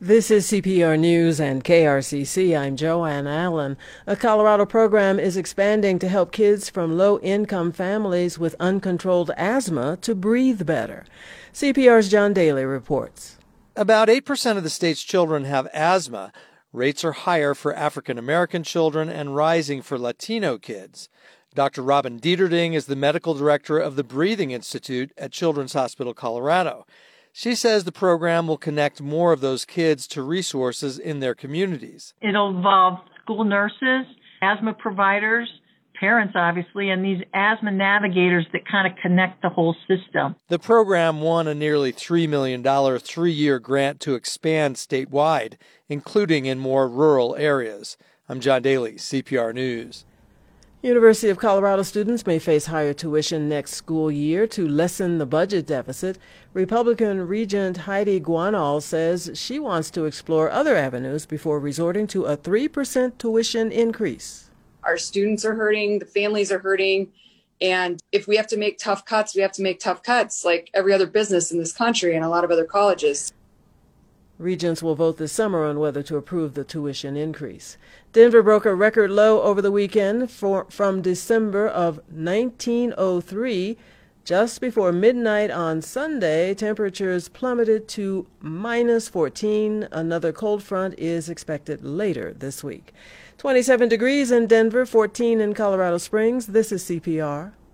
This is CPR News and KRCC. I'm Joanne Allen. A Colorado program is expanding to help kids from low-income families with uncontrolled asthma to breathe better. CPR's John Daly reports. About 8% of the state's children have asthma. Rates are higher for African American children and rising for Latino kids. Dr. Robin Dieterding is the medical director of the Breathing Institute at Children's Hospital Colorado. She says the program will connect more of those kids to resources in their communities. It'll involve school nurses, asthma providers, parents, obviously, and these asthma navigators that kind of connect the whole system. The program won a nearly $3 million three-year grant to expand statewide, including in more rural areas. I'm John Daly, CPR News. University of Colorado students may face higher tuition next school year to lessen the budget deficit. Republican Regent Heidi Guanal says she wants to explore other avenues before resorting to a 3% tuition increase. Our students are hurting, the families are hurting, and if we have to make tough cuts, we have to make tough cuts like every other business in this country and a lot of other colleges. Regents will vote this summer on whether to approve the tuition increase. Denver broke a record low over the weekend from December of 1903. Just before midnight on Sunday, temperatures plummeted to -14. Another cold front is expected later this week. 27 degrees in Denver, 14 in Colorado Springs. This is CPR.